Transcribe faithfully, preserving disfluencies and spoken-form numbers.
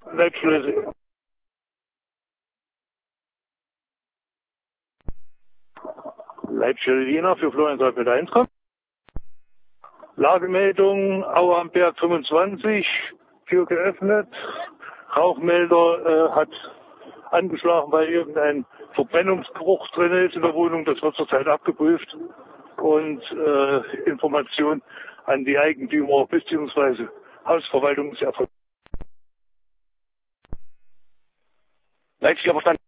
Leitschlüssel. Leitstelle Jena für Florian Seid mit eins kommt. Lagemeldung, Aue am Berg fünfundzwanzig, Tür geöffnet. Rauchmelder äh, hat angeschlagen, weil irgendein Verbrennungsgeruch drin ist in der Wohnung. Das wird zurzeit abgeprüft. Und äh, Information an die Eigentümer bzw. Hausverwaltung ist erfolgt. Leitstelle verstanden.